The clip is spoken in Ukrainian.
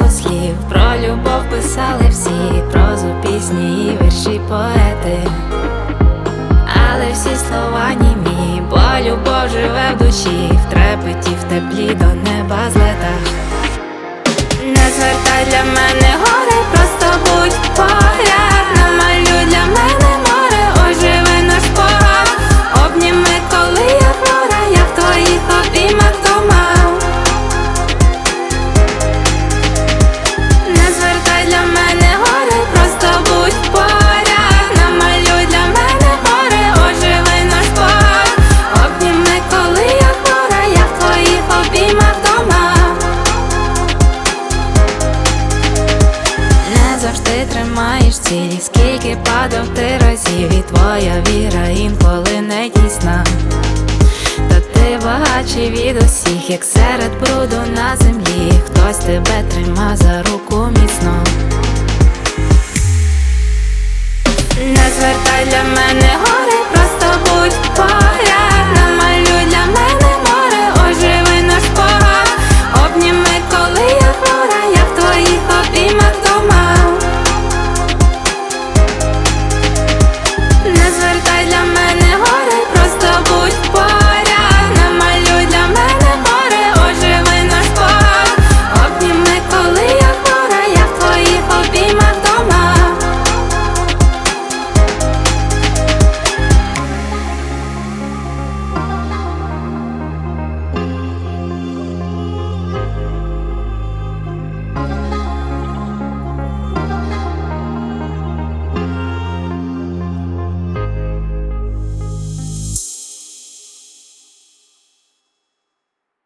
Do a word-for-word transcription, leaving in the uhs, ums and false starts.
було слів. Про любов писали всі, прозу, пісні і вірші поети, але всі слова німі, бо любов живе в душі, в трепеті, в теплі до неба злетах. Не звертай для мене гори, просто будь поряд. Намалюй для мене море, оживи наш спогад. Обніми, коли я хвора, я в твоїх обіймах дома. Не звертай для мене гори, просто будь поряд. Намалюй для мене море, оживи наш спогад. Обніми, коли я хвора, я в твоїх обіймах дома. Не завжди тримаєш цілі, скільки падав ти разів, і твоя віра інколи не дійсна. Та ти багатший від усіх, як серед бруду на землі. Хтось тебе тримав за руку міцно. Не звертай для мене гори, просто будь поряд.